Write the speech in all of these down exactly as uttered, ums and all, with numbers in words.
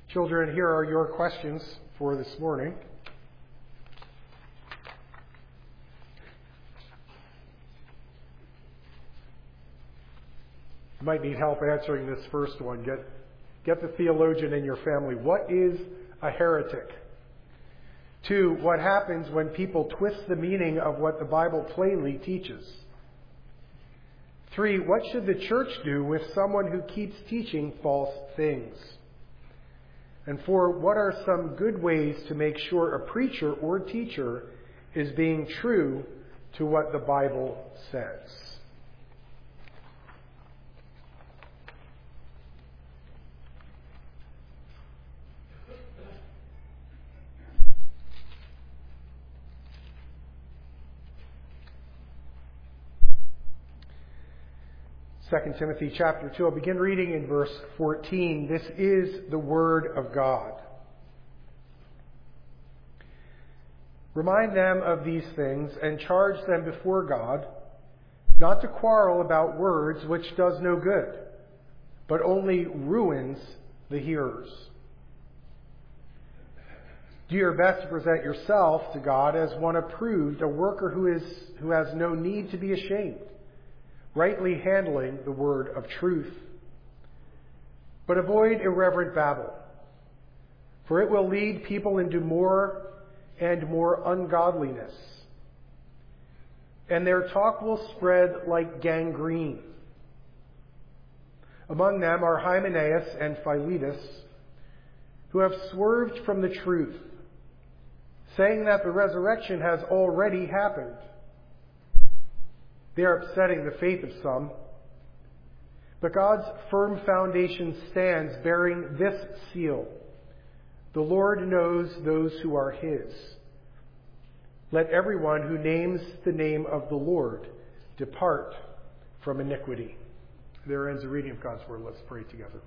Children, here are your questions for this morning. You might need help answering this first one. Get, get the theologian in your family. What is a heretic? Two, what happens when people twist the meaning of what the Bible plainly teaches? Three, what should the church do with someone who keeps teaching false things? And four, what are some good ways to make sure a preacher or teacher is being true to what the Bible says? Second Timothy chapter two. I'll begin reading in verse fourteen. This is the word of God. Remind them of these things and charge them before God, not to quarrel about words, which does no good, but only ruins the hearers. Do your best to present yourself to God as one approved, a worker who is who has no need to be ashamed, rightly handling the word of truth. But avoid irreverent babble, for it will lead people into more and more ungodliness, and their talk will spread like gangrene. Among them are Hymenaeus and Philetus, who have swerved from the truth, saying that the resurrection has already happened. They are upsetting the faith of some. But God's firm foundation stands, bearing this seal: the Lord knows those who are His. Let everyone who names the name of the Lord depart from iniquity. There ends the reading of God's word. Let's pray together.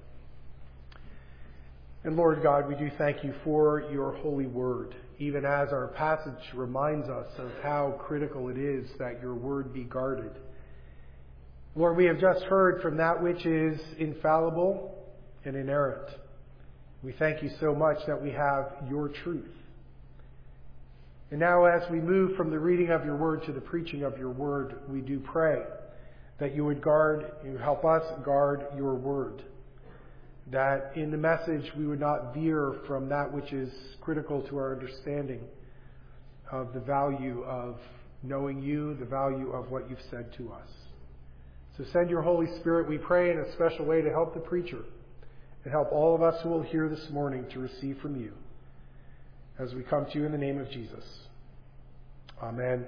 And Lord God, we do thank you for your holy word, even as our passage reminds us of how critical it is that your word be guarded. Lord, we have just heard from that which is infallible and inerrant. We thank you so much that we have your truth. And now as we move from the reading of your word to the preaching of your word, we do pray that you would guard, you help us guard your word. That in the message we would not veer from that which is critical to our understanding of the value of knowing you, the value of what you've said to us. So send your Holy Spirit, we pray, in a special way to help the preacher and help all of us who will hear this morning to receive from you as we come to you in the name of Jesus. Amen.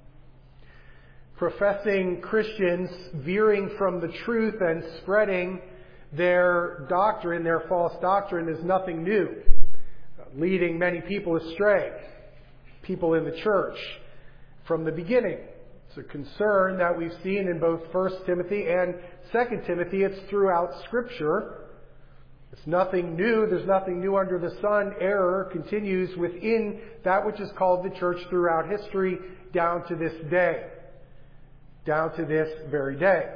Professing Christians veering from the truth and spreading their doctrine, their false doctrine, is nothing new, leading many people astray, people in the church, from the beginning. It's a concern that we've seen in both First Timothy and Second Timothy. It's throughout Scripture. It's nothing new. There's nothing new under the sun. Error continues within that which is called the church throughout history, down to this day, down to this very day.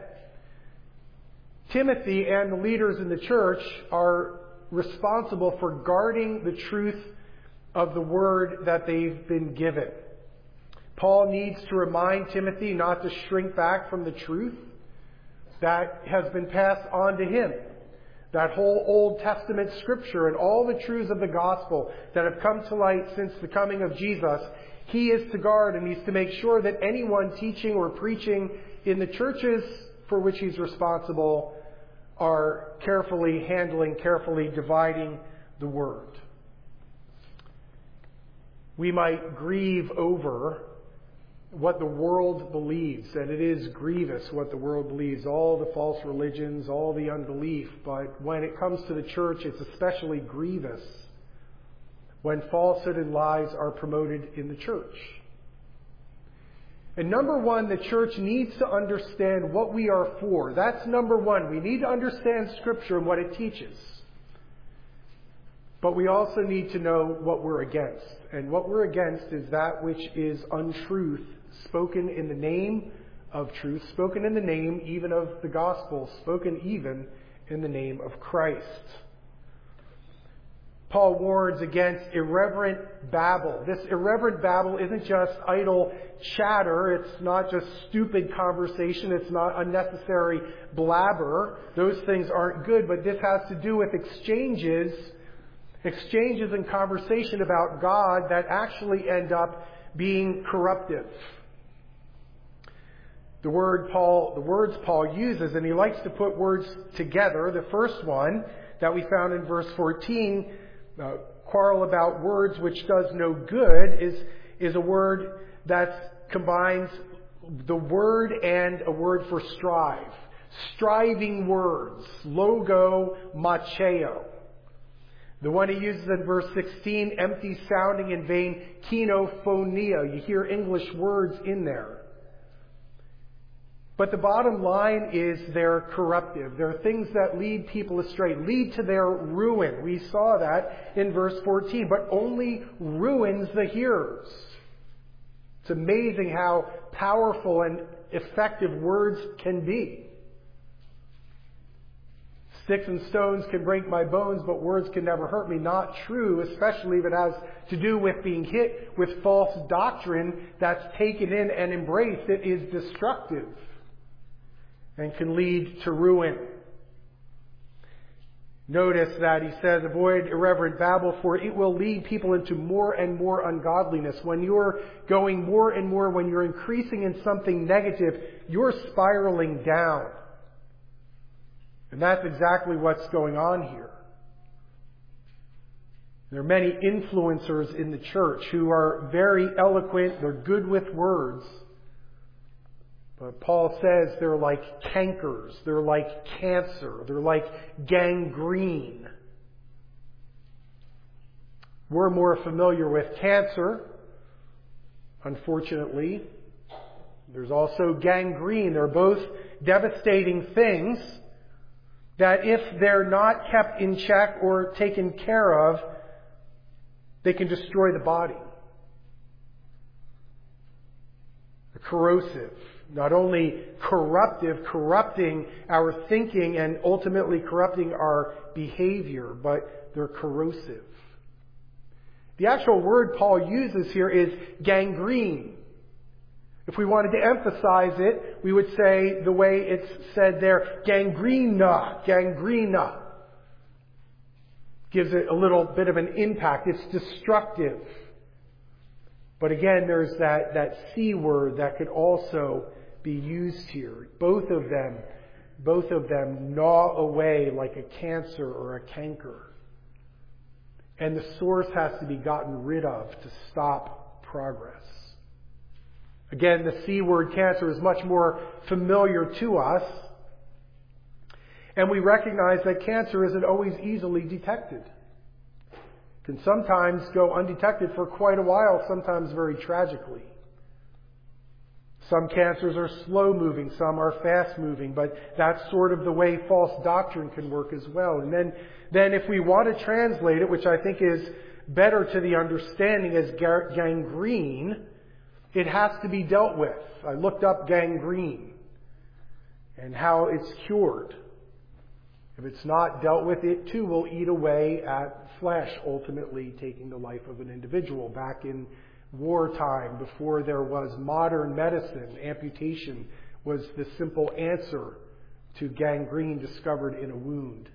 Timothy and the leaders in the church are responsible for guarding the truth of the word that they've been given. Paul needs to remind Timothy not to shrink back from the truth that has been passed on to him. That whole Old Testament scripture and all the truths of the gospel that have come to light since the coming of Jesus, he is to guard, and he's to make sure that anyone teaching or preaching in the churches for which he's responsible are carefully handling, carefully dividing the word. We might grieve over what the world believes, and it is grievous what the world believes, all the false religions, all the unbelief, but when it comes to the church, it's especially grievous when falsehood and lies are promoted in the church. And number one, the church needs to understand what we are for. That's number one. We need to understand Scripture and what it teaches. But we also need to know what we're against. And what we're against is that which is untruth, spoken in the name of truth, spoken in the name even of the gospel, spoken even in the name of Christ. Paul warns against irreverent babble. This irreverent babble isn't just idle chatter. It's not just stupid conversation. It's not unnecessary blabber. Those things aren't good, but this has to do with exchanges, exchanges and conversation about God that actually end up being corruptive. The word Paul, the words Paul uses, and he likes to put words together. The first one that we found in verse fourteen, uh, quarrel about words which does no good, is, is a word that combines the word and a word for strive. Striving words. Logo macheo. The one he uses in verse sixteen, empty sounding in vain, kinophonia. You hear English words in there. But the bottom line is they're corruptive. They're things that lead people astray, lead to their ruin. We saw that in verse fourteen, but only ruins the hearers. It's amazing how powerful and effective words can be. Sticks and stones can break my bones, but words can never hurt me. Not true, especially if it has to do with being hit with false doctrine that's taken in and embraced. It is destructive and can lead to ruin. Notice that he says, avoid irreverent babble, for it will lead people into more and more ungodliness. When you're going more and more, when you're increasing in something negative, you're spiraling down. And that's exactly what's going on here. There are many influencers in the church who are very eloquent, they're good with words. But Paul says they're like cankers, they're like cancer, they're like gangrene. We're more familiar with cancer, unfortunately. There's also gangrene. They're both devastating things that if they're not kept in check or taken care of, they can destroy the body. They're corrosive. Not only corruptive, corrupting our thinking and ultimately corrupting our behavior, but they're corrosive. The actual word Paul uses here is gangrene. If we wanted to emphasize it, we would say the way it's said there, gangrena, gangrena. Gives it a little bit of an impact. It's destructive. But again, there's that, that C word that could also be used here. Both of them, both of them gnaw away like a cancer or a canker. And the source has to be gotten rid of to stop progress. Again, the C word, cancer, is much more familiar to us. And we recognize that cancer isn't always easily detected. It can sometimes go undetected for quite a while, sometimes very tragically. Some cancers are slow moving, some are fast moving, but that's sort of the way false doctrine can work as well. And then, then if we want to translate it, which I think is better to the understanding as gangrene, it has to be dealt with. I looked up gangrene and how it's cured. If it's not dealt with, it too will eat away at flesh, ultimately taking the life of an individual. Back in wartime, before there was modern medicine, amputation was the simple answer to gangrene discovered in a wound.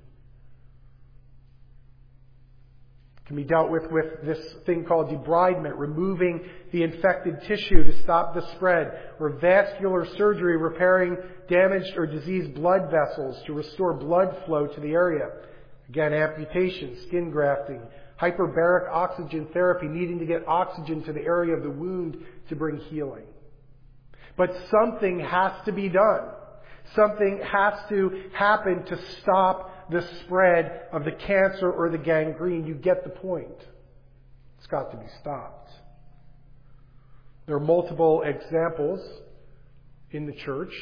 It can be dealt with with this thing called debridement, removing the infected tissue to stop the spread, or vascular surgery, repairing damaged or diseased blood vessels to restore blood flow to the area. Again, amputation, skin grafting, hyperbaric oxygen therapy, needing to get oxygen to the area of the wound to bring healing. But something has to be done. Something has to happen to stop the spread of the cancer or the gangrene. You get the point. It's got to be stopped. There are multiple examples in the church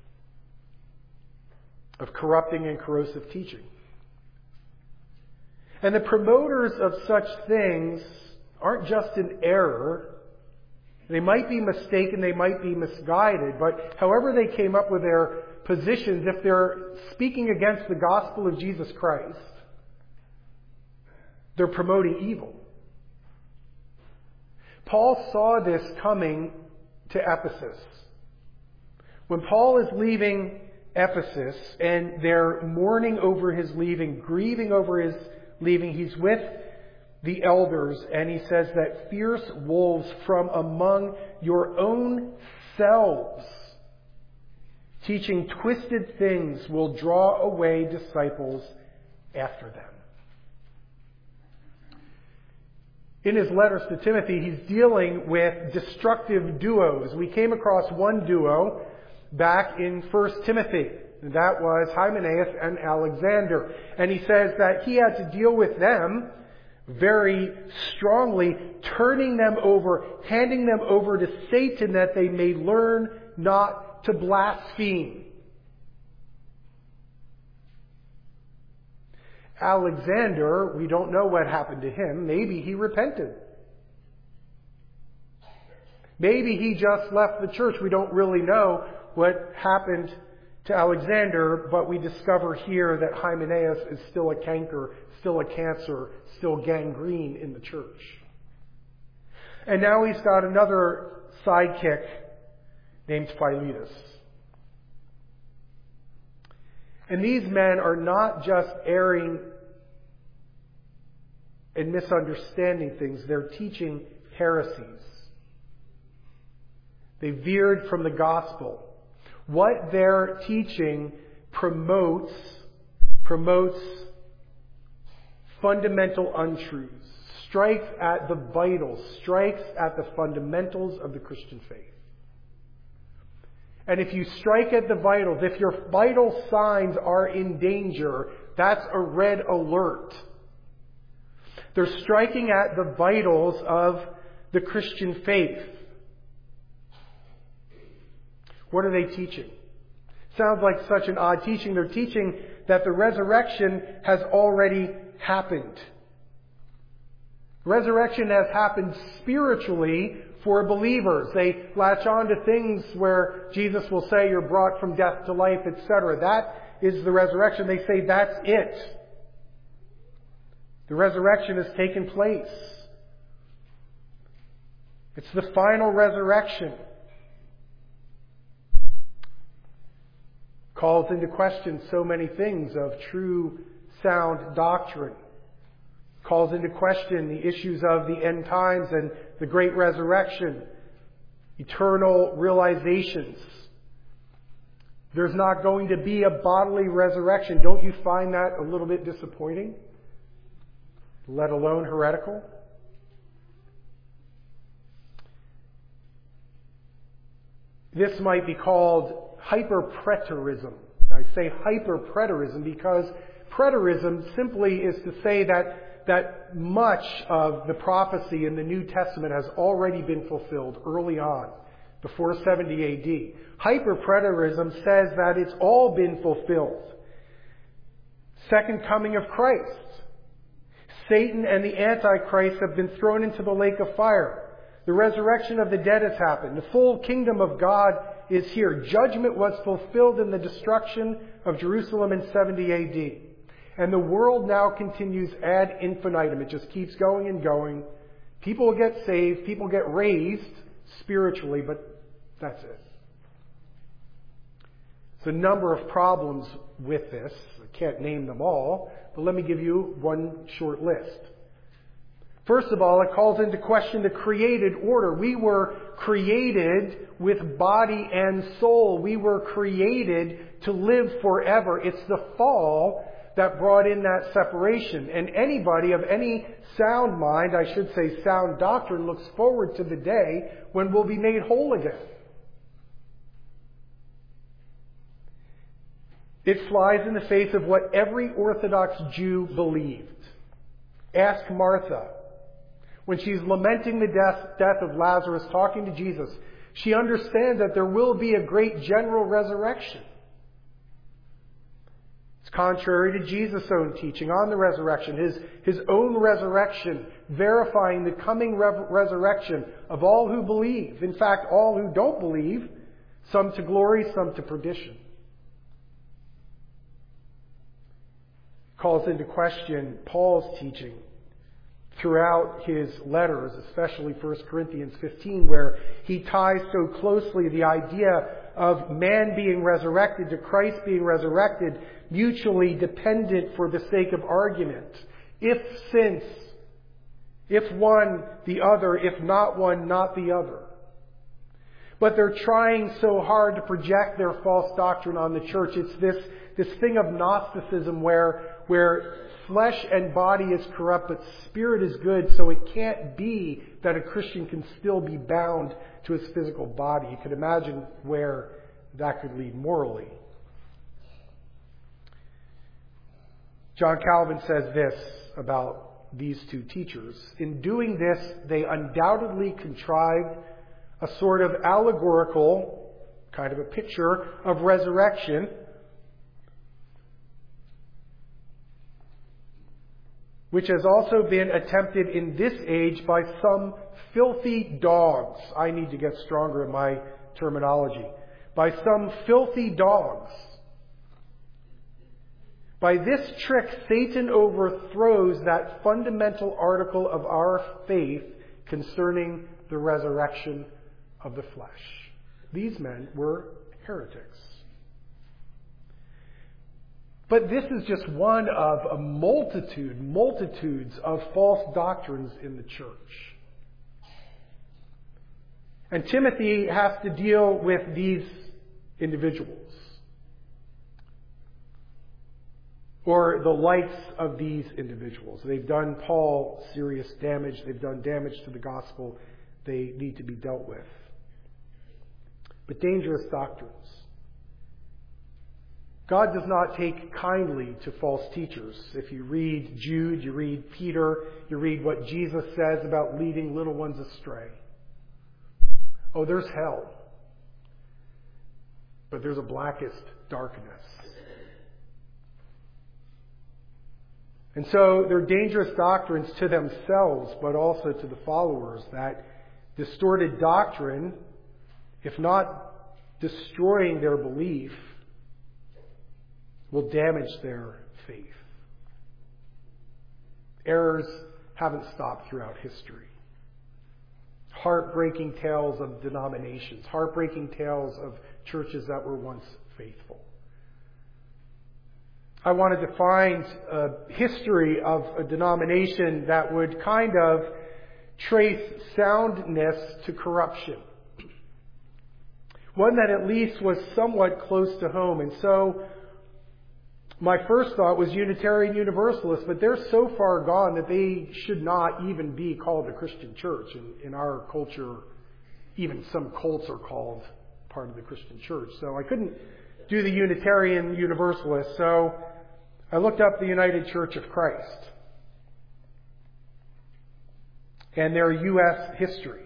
of corrupting and corrosive teaching. And the promoters of such things aren't just in error. They might be mistaken, they might be misguided, but however they came up with their positions, if they're speaking against the gospel of Jesus Christ, They're promoting evil. Paul saw this coming to Ephesus. When Paul is leaving Ephesus and they're mourning over his leaving, grieving over his leaving, he's with the elders and he says that fierce wolves from among your own selves, teaching twisted things, will draw away disciples after them. In his letters to Timothy, he's dealing with destructive duos. We came across one duo back in First Timothy. That was Hymenaeus and Alexander. And he says that he had to deal with them very strongly, turning them over, handing them over to Satan that they may learn not to blaspheme. Alexander, we don't know what happened to him. Maybe he repented. Maybe he just left the church. We don't really know what happened to Alexander, but we discover here that Hymenaeus is still a canker, still a cancer, still gangrene in the church. And now he's got another sidekick named Philetus. And these men are not just erring and misunderstanding things, they're teaching heresies. They veered from the gospel. What they're teaching promotes, promotes fundamental untruths, strikes at the vitals, strikes at the fundamentals of the Christian faith. And if you strike at the vitals, if your vital signs are in danger, that's a red alert. They're striking at the vitals of the Christian faith. What are they teaching? Sounds like such an odd teaching. They're teaching that the resurrection has already happened. Resurrection has happened spiritually for believers. They latch on to things where Jesus will say you're brought from death to life, et cetera. That is the resurrection. They say that's it. The resurrection has taken place. It's the final resurrection. Calls into question so many things of true, sound doctrine. Calls into question the issues of the end times and the great resurrection, eternal realizations. There's not going to be a bodily resurrection. Don't you find that a little bit disappointing? Let alone heretical? This might be called hyperpreterism. I say hyperpreterism because preterism simply is to say that, that much of the prophecy in the New Testament has already been fulfilled early on, before seventy A D. Hyperpreterism says that it's all been fulfilled. Second coming of Christ. Satan and the Antichrist have been thrown into the lake of fire. The resurrection of the dead has happened. The full kingdom of God is here. Judgment was fulfilled in the destruction of Jerusalem in seventy A D. And the world now continues ad infinitum. It just keeps going and going. People get saved. People get raised spiritually, but that's it. There's a number of problems with this. I can't name them all, but let me give you one short list. First of all, it calls into question the created order. We were created with body and soul. We were created to live forever. It's the fall that brought in that separation. And anybody of any sound mind, I should say sound doctrine, looks forward to the day when we'll be made whole again. It flies in the face of what every Orthodox Jew believed. Ask Martha. When she's lamenting the death, death of Lazarus, talking to Jesus, she understands that there will be a great general resurrection. It's contrary to Jesus' own teaching on the resurrection, his, his own resurrection, verifying the coming re- resurrection of all who believe. In fact, all who don't believe, some to glory, some to perdition. Calls into question Paul's teaching throughout his letters, especially First Corinthians fifteen, where he ties so closely the idea of man being resurrected to Christ being resurrected, mutually dependent for the sake of argument. If since, if one, the other, if not one, not the other. But they're trying so hard to project their false doctrine on the church. It's this, this thing of Gnosticism where, where flesh and body is corrupt, but spirit is good, so it can't be that a Christian can still be bound to his physical body. You can imagine where that could lead morally. John Calvin says this about these two teachers. In doing this, they undoubtedly contrived a sort of allegorical, kind of a picture of resurrection, which has also been attempted in this age by some filthy dogs. I need to get stronger in my terminology. By some filthy dogs. By this trick, Satan overthrows that fundamental article of our faith concerning the resurrection of the flesh. These men were heretics. But this is just one of a multitude, multitudes of false doctrines in the church. And Timothy has to deal with these individuals, or the likes of these individuals. They've done Paul serious damage. They've done damage to the gospel. They need to be dealt with. But dangerous doctrines. God does not take kindly to false teachers. If you read Jude, you read Peter, you read what Jesus says about leading little ones astray. Oh, there's hell. But there's a blackest darkness. And so they're dangerous doctrines to themselves, but also to the followers. That distorted doctrine, if not destroying their belief, will damage their faith. Errors haven't stopped throughout history. Heartbreaking tales of denominations, heartbreaking tales of churches that were once faithful. I wanted to find a history of a denomination that would kind of trace soundness to corruption. One that at least was somewhat close to home. And so my first thought was Unitarian Universalists, but they're so far gone that they should not even be called a Christian church. In, in our culture, even some cults are called part of the Christian church. So I couldn't do the Unitarian Universalists. So I looked up the United Church of Christ and their U S history.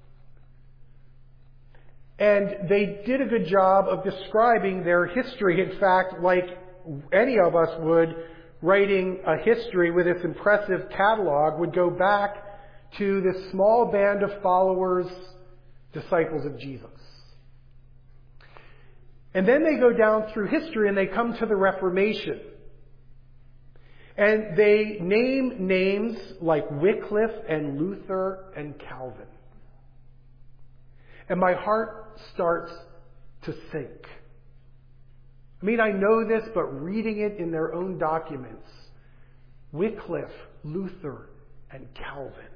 And they did a good job of describing their history. In fact, like any of us would, writing a history with its impressive catalog, would go back to this small band of followers, disciples of Jesus. And then they go down through history and they come to the Reformation. And they name names like Wycliffe and Luther and Calvin. And my heart starts to sink. I mean, I know this, but reading it in their own documents, Wycliffe, Luther, and Calvin.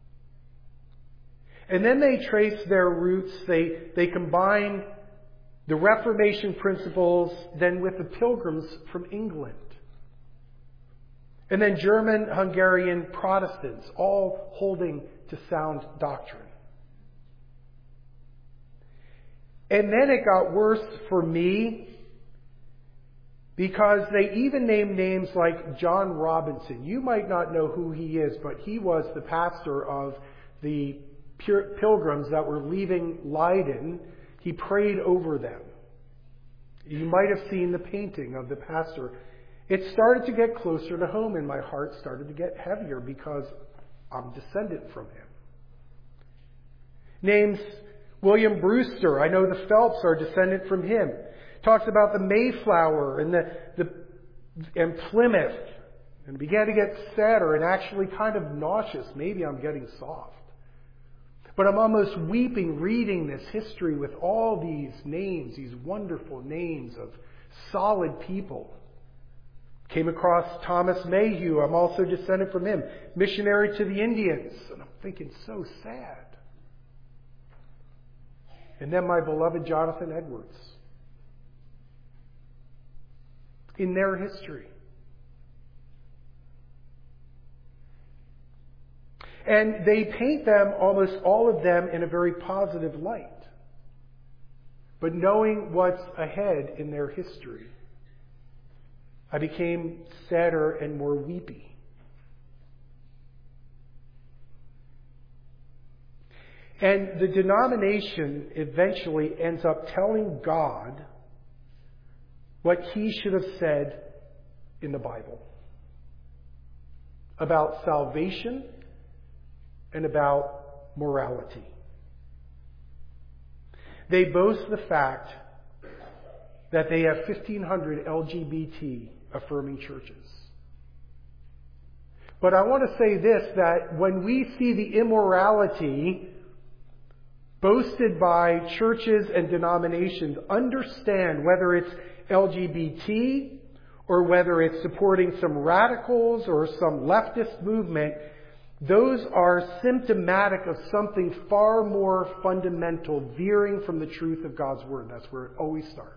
And then they trace their roots. They, they combine the Reformation principles then with the Pilgrims from England. And then German, Hungarian Protestants, all holding to sound doctrine. And then it got worse for me, because they even named names like John Robinson. You might not know who he is, but he was the pastor of the pilgrims that were leaving Leiden. He prayed over them. You might have seen the painting of the pastor. It started to get closer to home, and my heart started to get heavier because I'm descendant from him. Names William Brewster. I know the Phelps are descendant from him. Talks about the Mayflower and the, the and Plymouth And it began to get sadder and actually kind of nauseous. Maybe I'm getting soft. But I'm almost weeping reading this history with all these names, these wonderful names of solid people. Came across Thomas Mayhew. I'm also descended from him. Missionary to the Indians. And I'm thinking, so sad. And then my beloved Jonathan Edwards. In their history. And they paint them, almost all of them, in a very positive light. But knowing what's ahead in their history, I became sadder and more weepy. And the denomination eventually ends up telling God what He should have said in the Bible about salvation and about morality. They boast the fact that they have fifteen hundred L G B T affirming churches. But I want to say this, that when we see the immorality boasted by churches and denominations, understand whether it's L G B T or whether it's supporting some radicals or some leftist movement, those are symptomatic of something far more fundamental, veering from the truth of God's Word. That's where it always starts.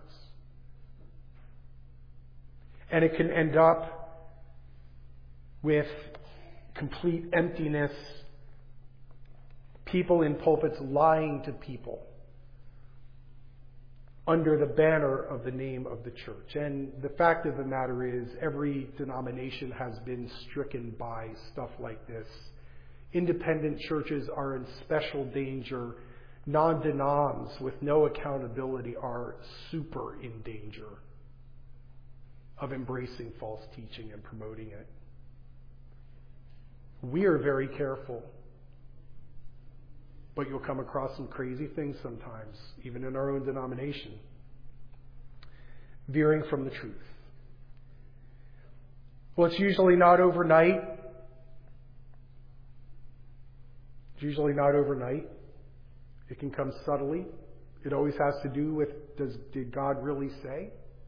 And it can end up with complete emptiness, people in pulpits lying to people under the banner of the name of the church. And the fact of the matter is, every denomination has been stricken by stuff like this. Independent churches are in special danger. Non-denoms with no accountability are super in danger of embracing false teaching and promoting it. We are very careful. But you'll come across some crazy things sometimes, even in our own denomination. Veering from the truth. Well, it's usually not overnight. It's usually not overnight. It can come subtly. It always has to do with, does did God really say?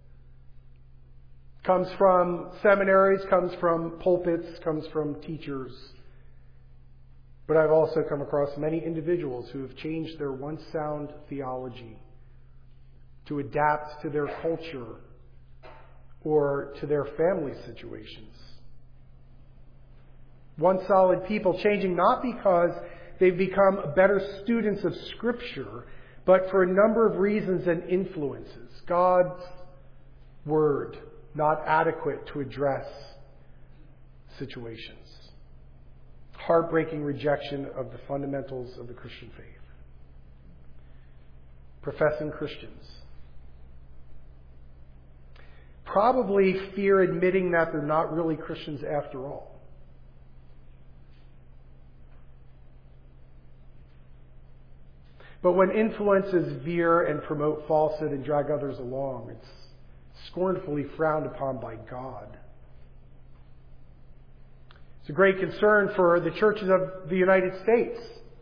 Comes from seminaries, comes from pulpits, comes from teachers. But I've also come across many individuals who have changed their once sound theology to adapt to their culture or to their family situations. Once solid people changing not because they've become better students of Scripture, but for a number of reasons and influences. God's Word not adequate to address situations. Heartbreaking rejection of the fundamentals of the Christian faith. Professing Christians probably fear admitting that they're not really Christians after all. But when influences veer and promote falsehood and drag others along, it's scornfully frowned upon by God. It's a great concern for the churches of the United States.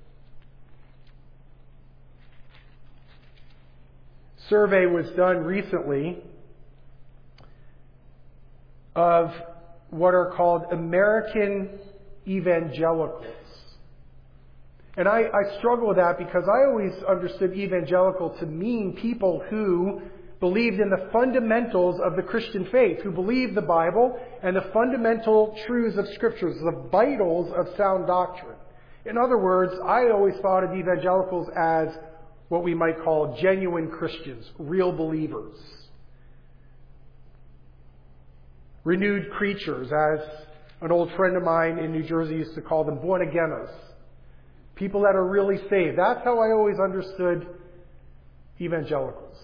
Survey was done recently of what are called American evangelicals. And I, I struggle with that because I always understood evangelical to mean people who believed in the fundamentals of the Christian faith, who believed the Bible and the fundamental truths of Scriptures, the vitals of sound doctrine. In other words, I always thought of evangelicals as what we might call genuine Christians, real believers. Renewed creatures, as an old friend of mine in New Jersey used to call them, born-againers. People that are really saved. That's how I always understood evangelicals.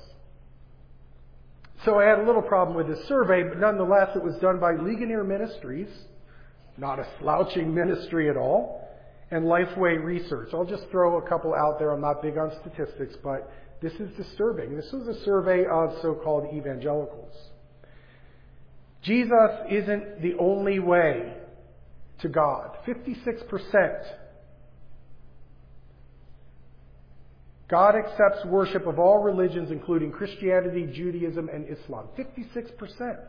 So I had a little problem with this survey, but nonetheless it was done by Ligonier Ministries, not a slouching ministry at all, and Lifeway Research. I'll just throw a couple out there. I'm not big on statistics, but this is disturbing. This was a survey of so-called evangelicals. Jesus isn't the only way to God. fifty-six percent. God accepts worship of all religions, including Christianity, Judaism, and Islam. fifty-six percent.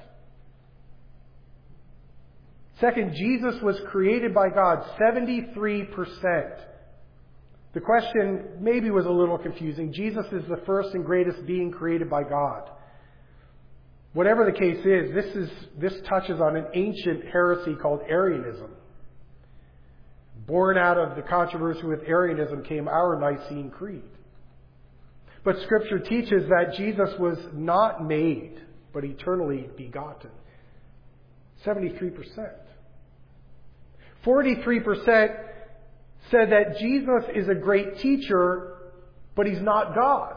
Second, Jesus was created by God. seventy-three percent. The question maybe was a little confusing. Jesus is the first and greatest being created by God. Whatever the case is, this is this touches on an ancient heresy called Arianism. Born out of the controversy with Arianism came our Nicene Creed. But Scripture teaches that Jesus was not made, but eternally begotten. seventy-three percent. forty-three percent said that Jesus is a great teacher, but he's not God.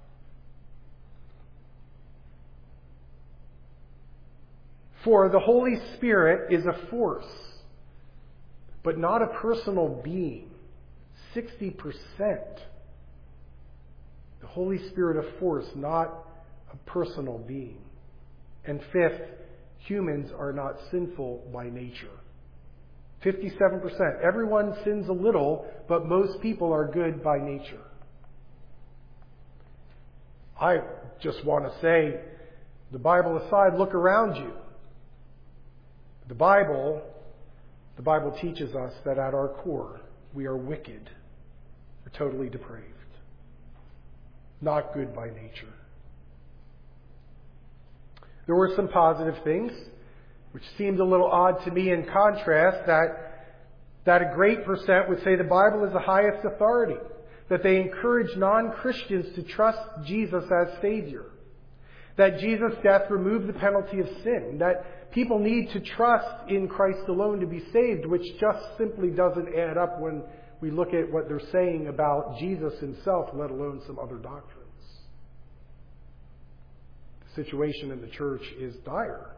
For the Holy Spirit is a force, but not a personal being. sixty percent. The Holy Spirit a force, not a personal being. And fifth, humans are not sinful by nature. fifty-seven percent. Everyone sins a little, but most people are good by nature. I just want to say, the Bible aside, look around you. The Bible, the Bible teaches us that at our core, we are wicked. We're totally depraved. Not good by nature. There were some positive things, which seemed a little odd to me in contrast, that, that a great percent would say the Bible is the highest authority, that they encourage non-Christians to trust Jesus as Savior, that Jesus' death removed the penalty of sin, that people need to trust in Christ alone to be saved, which just simply doesn't add up when we look at what they're saying about Jesus himself, let alone some other doctrines. The situation in the church is dire.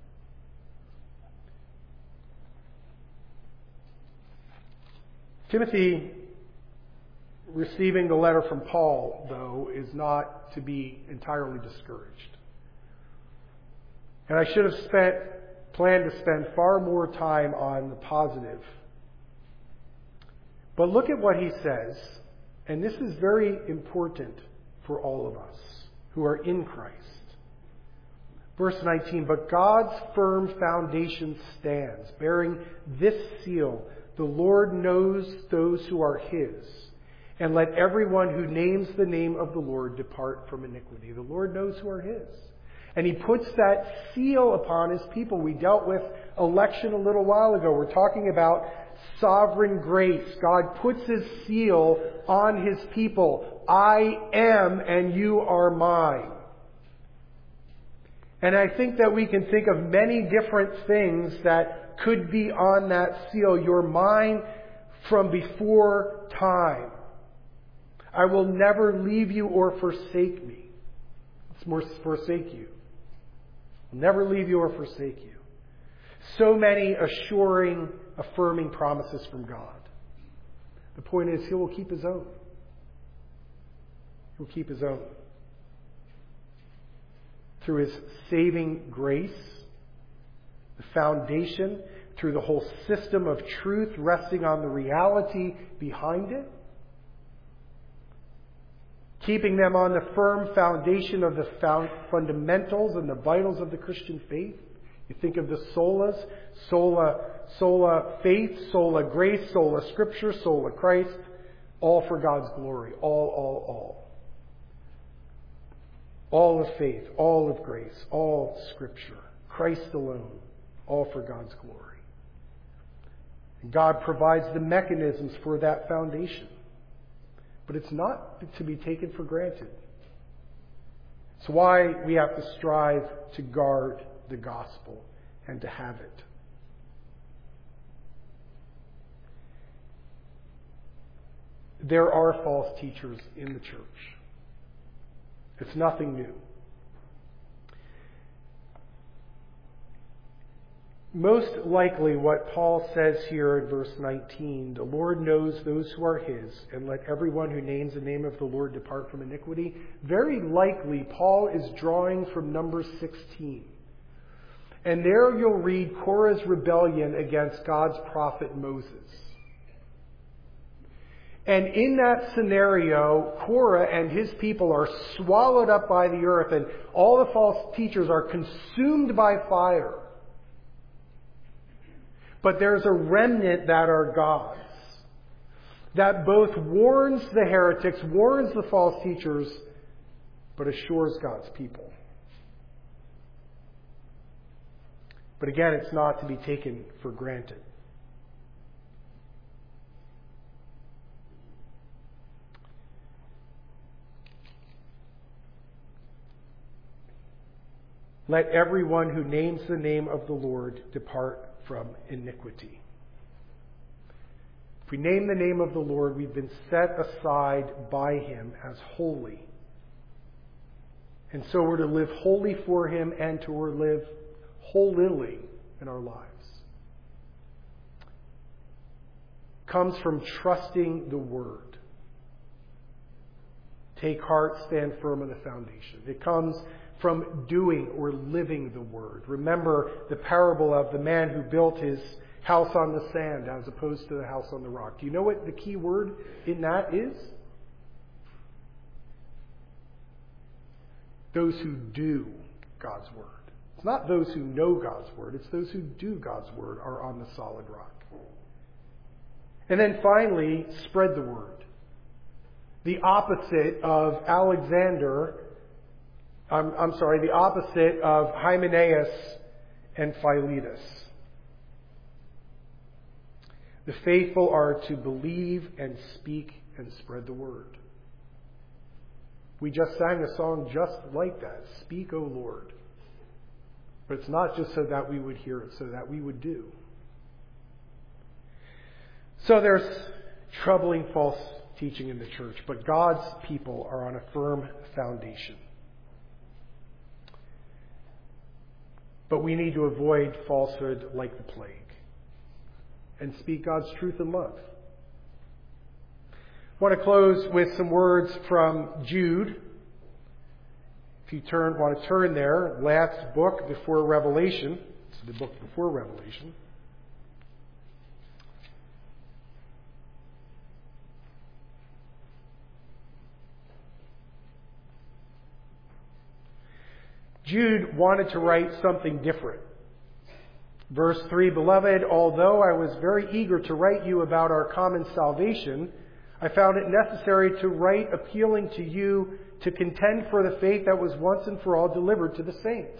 Timothy, receiving the letter from Paul, though, is not to be entirely discouraged. And I should have spent, planned to spend far more time on the positive. But look at what he says, and this is very important for all of us who are in Christ. Verse nineteen, but God's firm foundation stands, bearing this seal, the Lord knows those who are his, and let everyone who names the name of the Lord depart from iniquity. The Lord knows who are his. And he puts that seal upon his people. We dealt with election a little while ago. We're talking about sovereign grace. God puts his seal on his people. I am and you are mine. And I think that we can think of many different things that could be on that seal. You're mine from before time. I will never leave you or forsake me. It's more forsake you. I'll never leave you or forsake you. So many assuring, affirming promises from God. The point is, he will keep his own. He will keep his own. Through his saving grace, the foundation, through the whole system of truth resting on the reality behind it, keeping them on the firm foundation of the found fundamentals and the vitals of the Christian faith. You think of the solas, sola, sola faith, sola grace, sola scripture, sola Christ, all for God's glory, all, all, all. All of faith, all of grace, all scripture, Christ alone, all for God's glory. And God provides the mechanisms for that foundation. But it's not to be taken for granted. It's why we have to strive to guard the gospel and to have it. There are false teachers in the church. It's nothing new. Most likely what Paul says here in verse nineteen, the Lord knows those who are his, and let everyone who names the name of the Lord depart from iniquity. Very likely Paul is drawing from Numbers sixteen. And there you'll read Korah's rebellion against God's prophet Moses. And in that scenario, Korah and his people are swallowed up by the earth, and all the false teachers are consumed by fire. But there's a remnant that are God's, that both warns the heretics, warns the false teachers, but assures God's people. But again, it's not to be taken for granted. Let everyone who names the name of the Lord depart from iniquity. If we name the name of the Lord, we've been set aside by Him as holy. And so we're to live holy for Him and to live holily in our lives. Comes from trusting the Word. Take heart, stand firm on the foundation. It comes from doing or living the Word. Remember the parable of the man who built his house on the sand as opposed to the house on the rock. Do you know what the key word in that is? Those who do God's Word. It's not those who know God's Word. It's those who do God's Word are on the solid rock. And then finally, spread the Word. The opposite of Alexander I'm, I'm sorry, the opposite of Hymenaeus and Philetus. The faithful are to believe and speak and spread the word. We just sang a song just like that. Speak, O Lord. But it's not just so that we would hear it, so that we would do. So there's troubling false teaching in the church, but God's people are on a firm foundation. But we need to avoid falsehood like the plague and speak God's truth in love. I want to close with some words from Jude. If you turn, want to turn there, last book before Revelation. It's the book before Revelation. Jude wanted to write something different. Verse three, Beloved, although I was very eager to write you about our common salvation, I found it necessary to write appealing to you to contend for the faith that was once and for all delivered to the saints.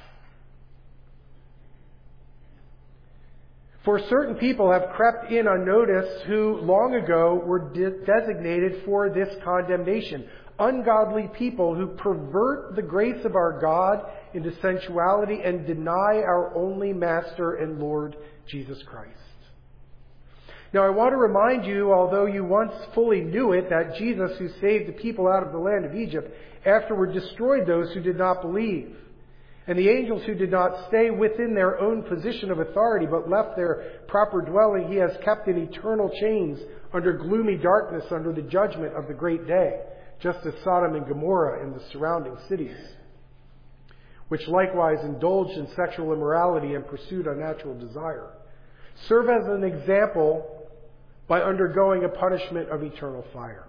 For certain people have crept in unnoticed who long ago were de- designated for this condemnation. Ungodly people who pervert the grace of our God into sensuality and deny our only Master and Lord, Jesus Christ. Now I want to remind you, although you once fully knew it, that Jesus, who saved the people out of the land of Egypt, afterward destroyed those who did not believe. And the angels who did not stay within their own position of authority, but left their proper dwelling, He has kept in eternal chains under gloomy darkness under the judgment of the great day, just as Sodom and Gomorrah and the surrounding cities, which likewise indulged in sexual immorality and pursued unnatural desire, serve as an example by undergoing a punishment of eternal fire.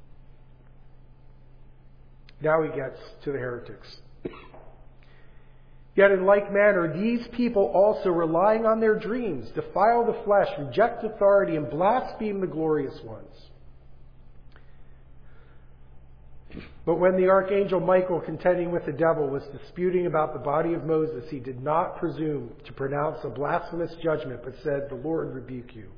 Now he gets to the heretics. Yet in like manner, these people also, relying on their dreams, defile the flesh, reject authority, and blaspheme the glorious ones. But when the archangel Michael, contending with the devil, was disputing about the body of Moses, he did not presume to pronounce a blasphemous judgment, but said, The Lord rebuke you.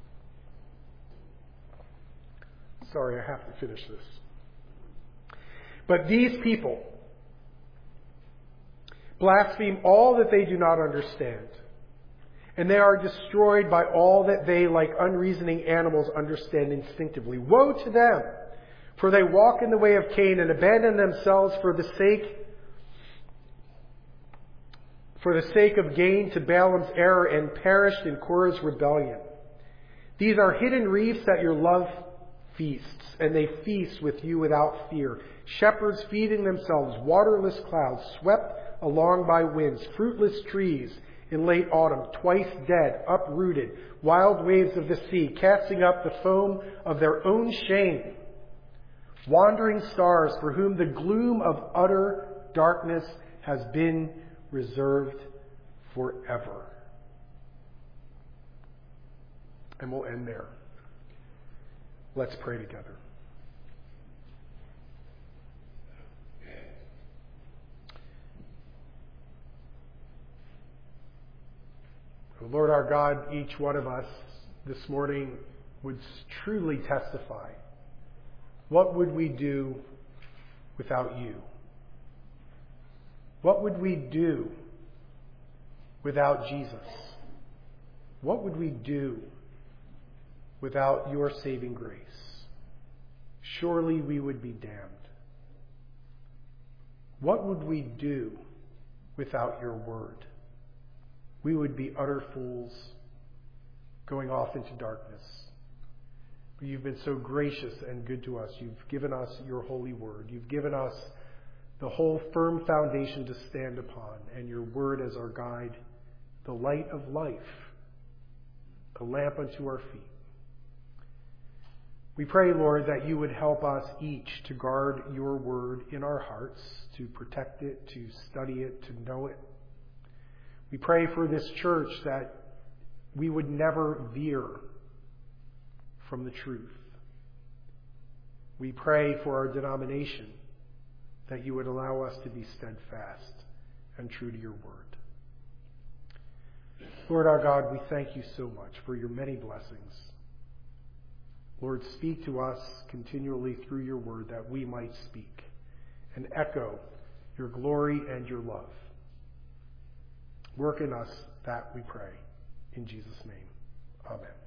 Sorry, I have to finish this. But these people blaspheme all that they do not understand, and they are destroyed by all that they, like unreasoning animals, understand instinctively. Woe to them! For they walk in the way of Cain and abandon themselves for the sake for the sake of gain to Balaam's error and perished in Korah's rebellion. These are hidden reefs at your love feasts, and they feast with you without fear. Shepherds feeding themselves, waterless clouds, swept along by winds, fruitless trees in late autumn, twice dead, uprooted, wild waves of the sea, casting up the foam of their own shame, wandering stars for whom the gloom of utter darkness has been reserved forever. And we'll end there. Let's pray together. Lord our God, each one of us this morning would truly testify. What would we do without you? What would we do without Jesus? What would we do without your saving grace? Surely we would be damned. What would we do without your word? We would be utter fools, going off into darkness. But you've been so gracious and good to us. You've given us your holy word. You've given us the whole firm foundation to stand upon, and your word as our guide, the light of life, a lamp unto our feet. We pray, Lord, that you would help us each to guard your word in our hearts, to protect it, to study it, to know it. We pray for this church that we would never veer from the truth. We pray for our denomination that you would allow us to be steadfast and true to your word. Lord our God, we thank you so much for your many blessings. Lord, speak to us continually through your word that we might speak and echo your glory and your love. Work in us that we pray. In Jesus' name, amen.